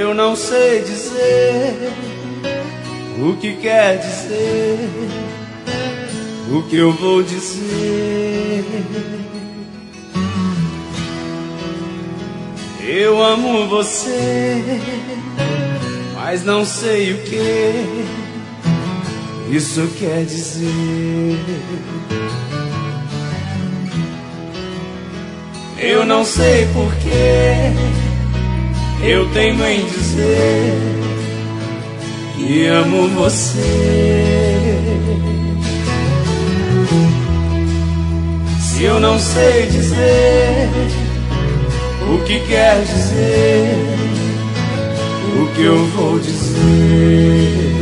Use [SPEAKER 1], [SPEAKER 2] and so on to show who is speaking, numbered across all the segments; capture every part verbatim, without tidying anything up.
[SPEAKER 1] Eu não sei dizer o que quer dizer, o que eu vou dizer. Eu amo você, mas não sei o que isso quer dizer. Eu não sei porquê eu teimo em dizer que amo você. Se eu não sei dizer o que quer dizer, o que eu vou dizer.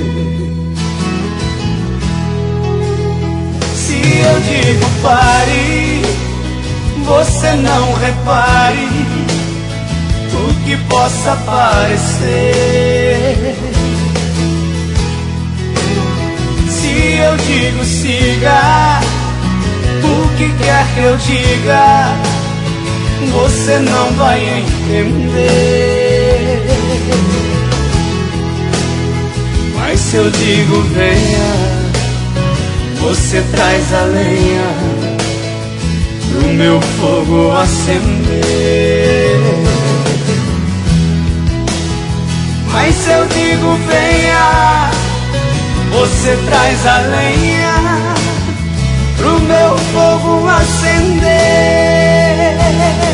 [SPEAKER 1] Se eu digo pare, você não repare o que possa parecer. Se eu digo siga, o que quer que eu diga, você não vai entender. Mas se eu digo venha, você traz a lenha pro meu fogo acender. Mas se eu digo venha, você traz a lenha pro meu fogo acender.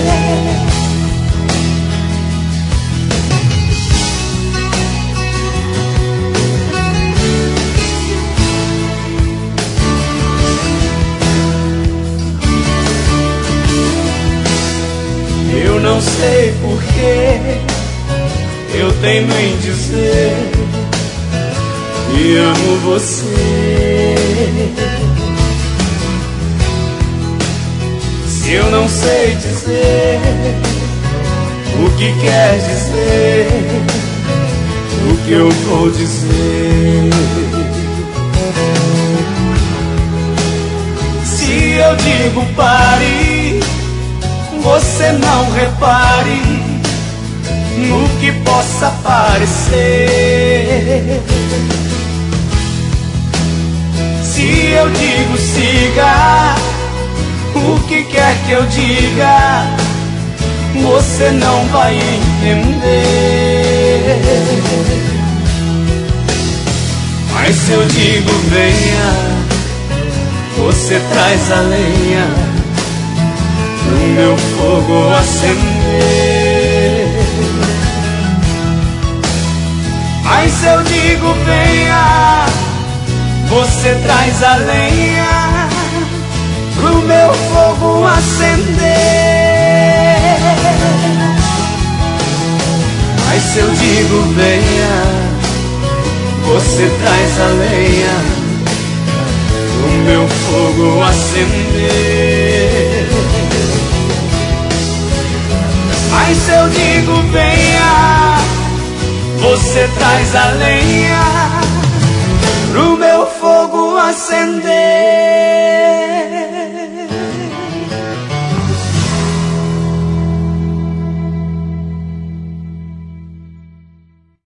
[SPEAKER 1] Eu não sei porquê eu teimo em dizer que amo você. Se eu não sei dizer o que quer dizer, o que eu vou dizer. Se eu digo pare, você não repare no que possa parecer. Se eu digo siga, o que quer que eu diga, você não vai entender. Mas se eu digo venha, você traz a lenha pro meu fogo acender. Mas se eu digo venha, você traz a lenha pro meu fogo acender. Mas se eu digo venha, você traz a lenha pro meu fogo acender. Mas se eu digo venha, você traz a lenha pro meu fogo acender.